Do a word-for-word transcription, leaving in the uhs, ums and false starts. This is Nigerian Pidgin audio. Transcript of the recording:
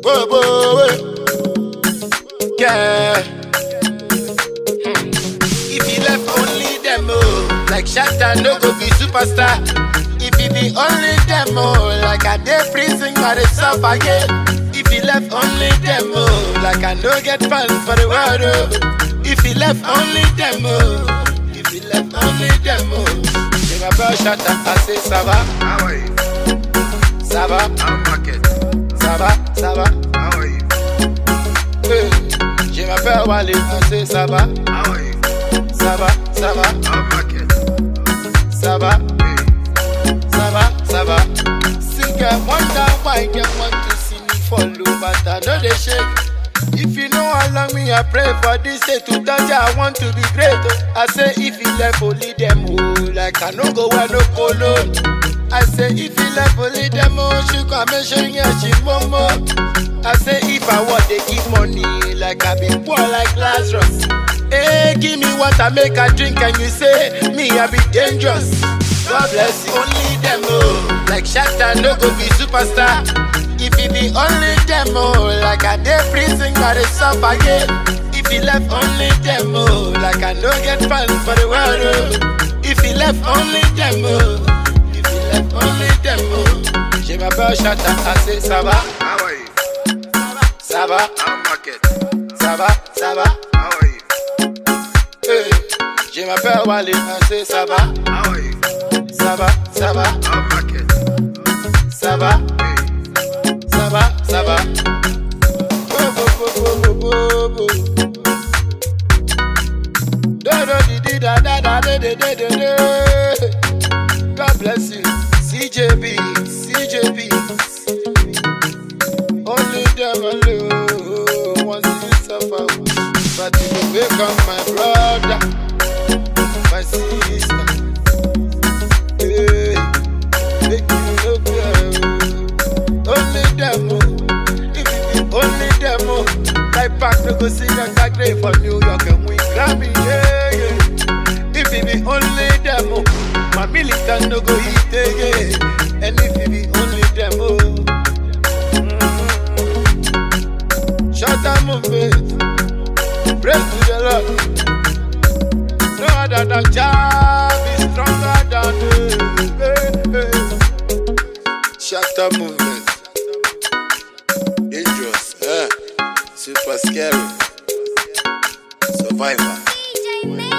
Whoa, whoa, whoa. Yeah. Hmm. If he left only demo, like Shatta no go be superstar. If he be only demo, like I dey prison by the suffer again. If he left only demo, like I no get fans for the world. Oh. If he left only demo, if he left only demo, je m'appelle Shatta, I say ça va. How are you? Ça va, I'm market. ça va, ça va. How are you? Hey. Je m'appelle Wally, I say ça va. How are you? Ça va, ça va, I'm market. ça va, Hey. ça va, ça va. Sing I wonder why they want to see me follow, but I know they shake. If you know how long me I pray for this day to touch, I want to be great. Oh. I say if he left only them, oh, like I no go where no alone. I say if he left only them, oh, she come and show you she momo. I say if I want they give money, like I be poor like Lazarus. Hey, give me what I make a drink and you say me I be dangerous. God bless you. Only them, oh, like Shatta no go be superstar. If he be only demo, like I dey prison by the suffer again. If he left only demo, like I no get fans for the world. Oh. If he left only demo, if he left only demo, je m'appelle Shatta, I say ça va, How are you? ça va, I'm market. ça va, ça va. How are you? Hey. Je m'appelle Wally, I say ça va, How are you? ça va, ça va, I'm market. ça va, Hey. ça va, ça va. Bo, bo, bo, bo, bo, bo. Do, do, di, di, da, da, da, de, de, de, de, de. God bless you. C J B, C J B. Only them alone want to you suffer. But you will become my brother, my sister. Hey, make you look good. Only them, oh. If you be only them, oh. Like back to go sing a tag day for New York and win Grammy, yeah, yeah. If you be only them, oh. My militant no go eat again. And if you be only them, oh. Mm-hmm. Shatta movement. Praise to the Lord. No other than Jah is stronger than the hey, hey. Shatta movement. Dangerous, eh? Super scary. Survivor. D J